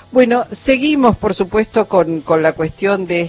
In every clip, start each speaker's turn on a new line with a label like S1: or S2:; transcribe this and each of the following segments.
S1: Bueno, seguimos, por supuesto, con la cuestión de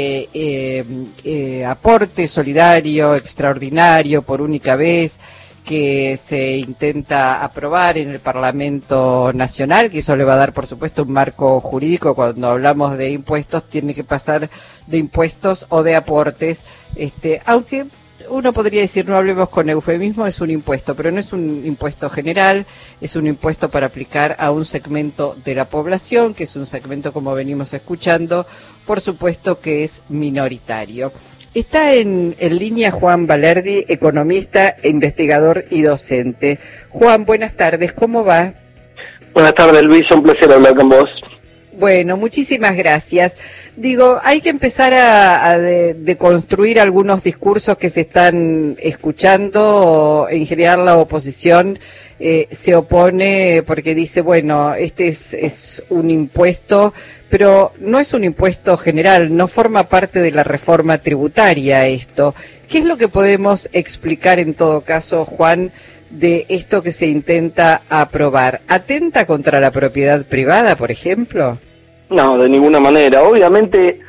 S1: este aporte solidario, extraordinario, por única vez, que se intenta aprobar en el Parlamento Nacional, que eso le va a dar, por supuesto, un marco jurídico. Cuando hablamos de impuestos, tiene que pasar de impuestos o de aportes, aunque uno podría decir, no hablemos con eufemismo, es un impuesto, pero no es un impuesto general, es un impuesto para aplicar a un segmento de la población, que es un segmento, como venimos escuchando, por supuesto que es minoritario. Está en línea Juan Valerdi, economista, investigador y docente. Juan, buenas tardes, ¿cómo va?
S2: Buenas tardes, Luis, un placer hablar con vos.
S1: Bueno, muchísimas gracias. Digo, hay que empezar a deconstruir algunos discursos que se están escuchando. En general la oposición se opone porque dice, bueno, este es un impuesto, pero no es un impuesto general, no forma parte de la reforma tributaria esto. ¿Qué es lo que podemos explicar en todo caso, Juan, de esto que se intenta aprobar? ¿Atenta contra la propiedad privada, por ejemplo?
S2: No, de ninguna manera. Obviamente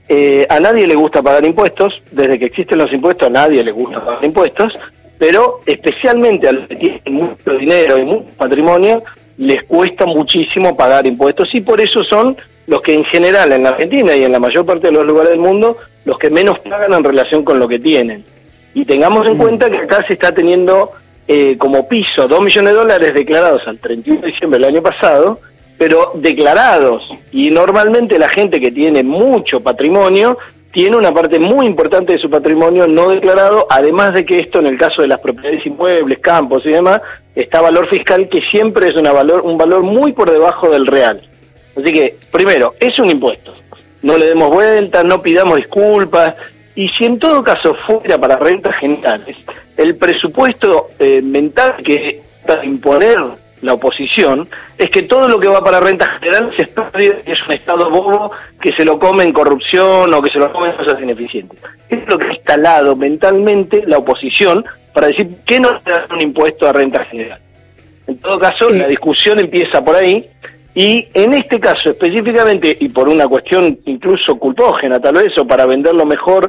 S2: a nadie le gusta pagar impuestos. Desde que existen los impuestos a nadie le gusta pagar impuestos, pero especialmente a los que tienen mucho dinero y mucho patrimonio les cuesta muchísimo pagar impuestos, y por eso son los que en general en la Argentina y en la mayor parte de los lugares del mundo los que menos pagan en relación con lo que tienen. Y tengamos en cuenta que acá se está teniendo como piso $2 millones declarados al 31 de diciembre del año pasado, pero declarados, y normalmente la gente que tiene mucho patrimonio tiene una parte muy importante de su patrimonio no declarado, además de que esto, en el caso de las propiedades inmuebles, campos y demás, está valor fiscal que siempre es un valor muy por debajo del real. Así que, primero, es un impuesto, no le demos vuelta, no pidamos disculpas, y si en todo caso fuera para rentas generales, el presupuesto mental que está imponer la oposición es que todo lo que va para rentas generales es un Estado bobo que se lo come en corrupción o que se lo come en cosas ineficientes. Es lo que ha instalado mentalmente la oposición para decir que no se da un impuesto a renta general. En todo caso, la discusión empieza por ahí, y en este caso específicamente, y por una cuestión incluso culpógena tal vez, o para venderlo mejor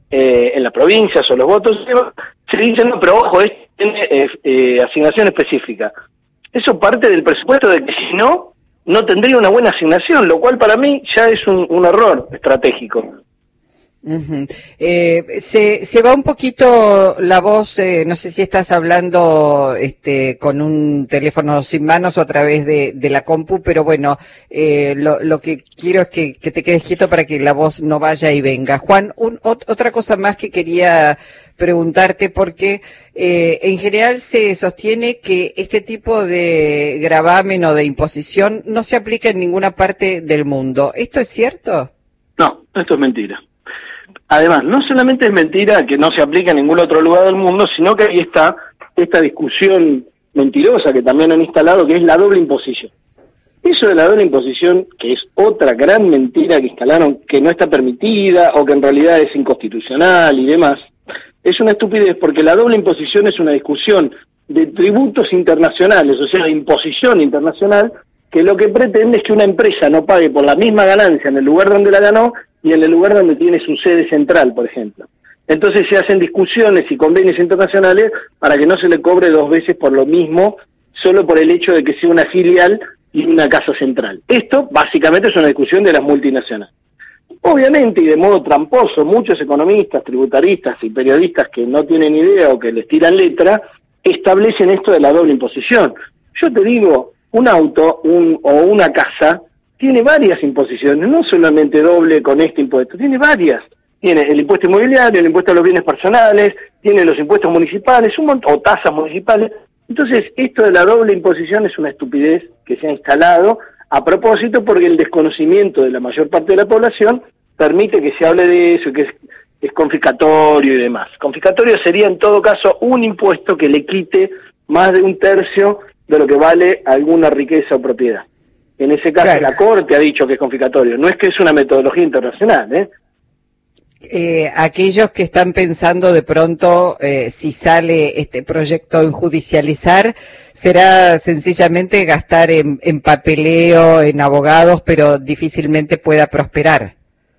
S2: en las provincias o los votos, se dice, no, pero ojo, tiene asignación específica. Eso parte del presupuesto de que si no, no tendría una buena asignación, lo cual para mí ya es un error estratégico.
S1: Uh-huh. Se va un poquito la voz, no sé si estás hablando con un teléfono sin manos o a través de la compu, pero bueno, lo que quiero es que te quedes quieto para que la voz no vaya y venga. Juan, otra cosa más que quería preguntarte, porque en general se sostiene que este tipo de gravamen o de imposición no se aplica en ninguna parte del mundo. ¿Esto es cierto?
S2: No, esto es mentira. Además, no solamente es mentira que no se aplica en ningún otro lugar del mundo, sino que ahí está esta discusión mentirosa que también han instalado, que es la doble imposición. Eso de la doble imposición, que es otra gran mentira que instalaron, que no está permitida o que en realidad es inconstitucional y demás, es una estupidez, porque la doble imposición es una discusión de tributos internacionales, o sea, de imposición internacional, que lo que pretende es que una empresa no pague por la misma ganancia en el lugar donde la ganó y en el lugar donde tiene su sede central, por ejemplo. Entonces se hacen discusiones y convenios internacionales para que no se le cobre dos veces por lo mismo, solo por el hecho de que sea una filial y una casa central. Esto básicamente es una discusión de las multinacionales. Obviamente, y de modo tramposo, muchos economistas, tributaristas y periodistas que no tienen idea o que les tiran letra, establecen esto de la doble imposición. Yo te digo, un auto o una casa tiene varias imposiciones, no solamente doble con este impuesto, tiene varias. Tiene el impuesto inmobiliario, el impuesto a los bienes personales, tiene los impuestos municipales, o tasas municipales. Entonces, esto de la doble imposición es una estupidez que se ha instalado a propósito, porque el desconocimiento de la mayor parte de la población permite que se hable de eso, que es confiscatorio y demás. Confiscatorio sería en todo caso un impuesto que le quite más de un tercio de lo que vale alguna riqueza o propiedad. En ese caso, claro, la Corte ha dicho que es confiscatorio, no es que es una metodología internacional,
S1: Aquellos que están pensando de pronto si sale este proyecto en judicializar, será sencillamente gastar en papeleo, en abogados, pero difícilmente pueda prosperar.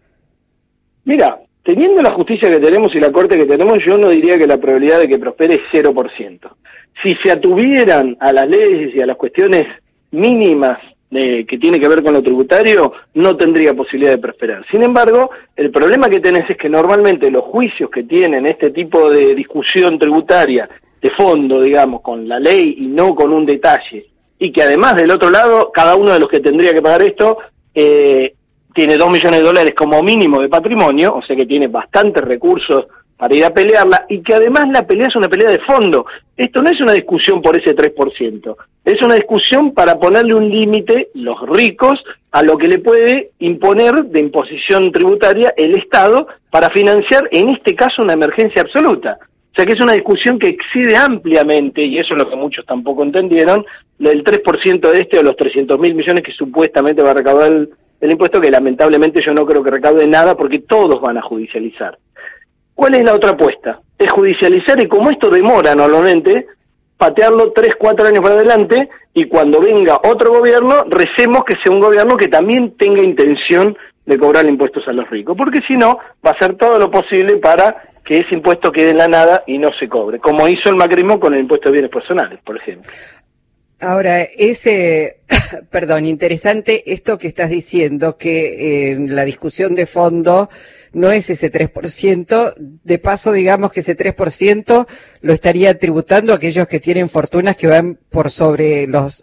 S2: Mira, teniendo la justicia que tenemos y la corte que tenemos, yo no diría que la probabilidad de que prospere es 0%. Si se atuvieran a las leyes y a las cuestiones mínimas que tiene que ver con lo tributario, no tendría posibilidad de prosperar. Sin embargo, el problema que tenés es que normalmente los juicios que tienen este tipo de discusión tributaria de fondo, digamos, con la ley y no con un detalle, y que además del otro lado, cada uno de los que tendría que pagar esto tiene $2 millones como mínimo de patrimonio, o sea que tiene bastantes recursos para ir a pelearla, y que además la pelea es una pelea de fondo. Esto no es una discusión por ese 3%, es una discusión para ponerle un límite, los ricos, a lo que le puede imponer de imposición tributaria el Estado para financiar, en este caso, una emergencia absoluta. O sea que es una discusión que excede ampliamente, y eso es lo que muchos tampoco entendieron, el 3% de o los 300.000 millones que supuestamente va a recaudar el impuesto, que lamentablemente yo no creo que recaude nada porque todos van a judicializar. ¿Cuál es la otra apuesta? Es judicializar, y como esto demora normalmente, patearlo 3, 4 años para adelante, y cuando venga otro gobierno, recemos que sea un gobierno que también tenga intención de cobrar impuestos a los ricos, porque si no, va a hacer todo lo posible para que ese impuesto quede en la nada y no se cobre, como hizo el macrismo con el impuesto de bienes personales, por ejemplo.
S1: Ahora, perdón, interesante esto que estás diciendo, que la discusión de fondo no es ese 3%, de paso digamos que ese 3% lo estaría tributando aquellos que tienen fortunas que van por sobre los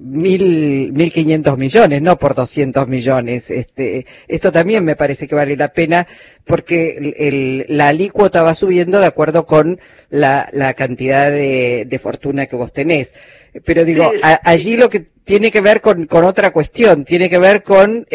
S1: 1.500 millones, no por 200 millones. Esto también me parece que vale la pena porque la alícuota va subiendo de acuerdo con la cantidad de fortuna que vos tenés. Pero digo, allí lo que tiene que ver con otra cuestión, tiene que ver con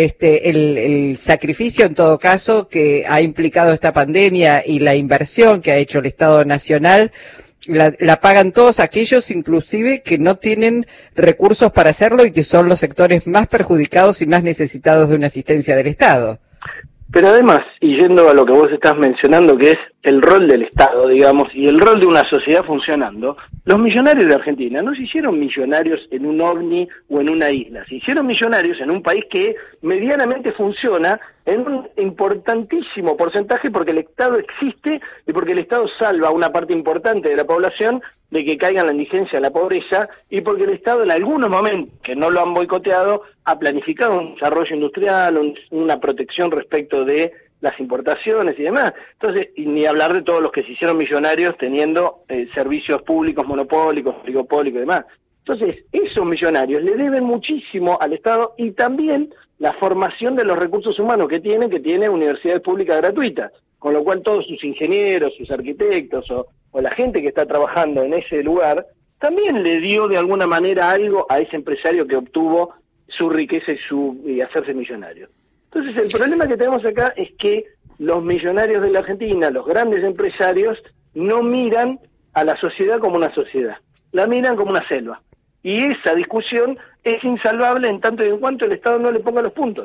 S1: el sacrificio en todo caso que ha implicado esta pandemia y la inversión que ha hecho el Estado Nacional, la pagan todos aquellos inclusive que no tienen recursos para hacerlo y que son los sectores más perjudicados y más necesitados de una asistencia del Estado.
S2: Pero además, y yendo a lo que vos estás mencionando, que es el rol del Estado, digamos, y el rol de una sociedad funcionando, los millonarios de Argentina no se hicieron millonarios en un ovni o en una isla, se hicieron millonarios en un país que medianamente funciona en un importantísimo porcentaje porque el Estado existe y porque el Estado salva a una parte importante de la población de que caiga en la indigencia, la pobreza, y porque el Estado en algunos momentos, que no lo han boicoteado, ha planificado un desarrollo industrial, una protección respecto de las importaciones y demás. Entonces, y ni hablar de todos los que se hicieron millonarios teniendo servicios públicos, monopólicos, oligopólicos y demás. Entonces, esos millonarios le deben muchísimo al Estado y también la formación de los recursos humanos que tiene universidades públicas gratuitas, con lo cual todos sus ingenieros, sus arquitectos o la gente que está trabajando en ese lugar, también le dio de alguna manera algo a ese empresario que obtuvo su riqueza y hacerse millonario. Entonces el problema que tenemos acá es que los millonarios de la Argentina, los grandes empresarios, no miran a la sociedad como una sociedad, la miran como una selva. Y esa discusión es insalvable en tanto y en cuanto el Estado no le ponga los puntos.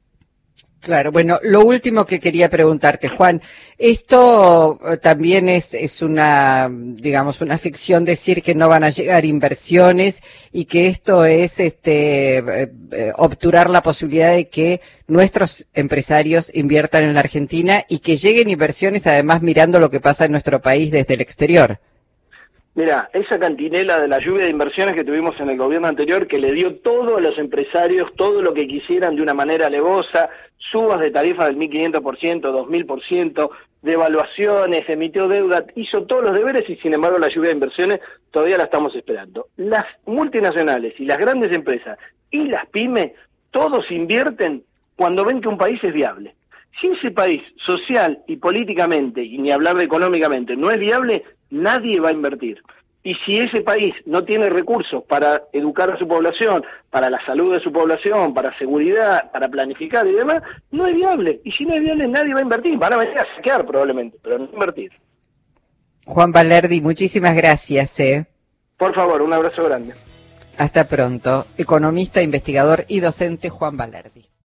S1: Claro, bueno, lo último que quería preguntarte, Juan, esto también es una, digamos, una ficción decir que no van a llegar inversiones y que esto es obturar la posibilidad de que nuestros empresarios inviertan en la Argentina y que lleguen inversiones además mirando lo que pasa en nuestro país desde el exterior.
S2: Mira, esa cantinela de la lluvia de inversiones que tuvimos en el gobierno anterior, que le dio todo a los empresarios, todo lo que quisieran de una manera alevosa, subas de tarifas del 1.500%, 2.000%, devaluaciones, emitió deuda, hizo todos los deberes y sin embargo la lluvia de inversiones todavía la estamos esperando. Las multinacionales y las grandes empresas y las pymes, todos invierten cuando ven que un país es viable. Si ese país social y políticamente, y ni hablar de económicamente, no es viable, nadie va a invertir. Y si ese país no tiene recursos para educar a su población, para la salud de su población, para seguridad, para planificar y demás, no es viable. Y si no es viable, nadie va a invertir. Van a venir a saquear probablemente, pero no invertir.
S1: Juan Valerdi, muchísimas gracias.
S2: Por favor, un abrazo grande.
S1: Hasta pronto. Economista, investigador y docente Juan Valerdi.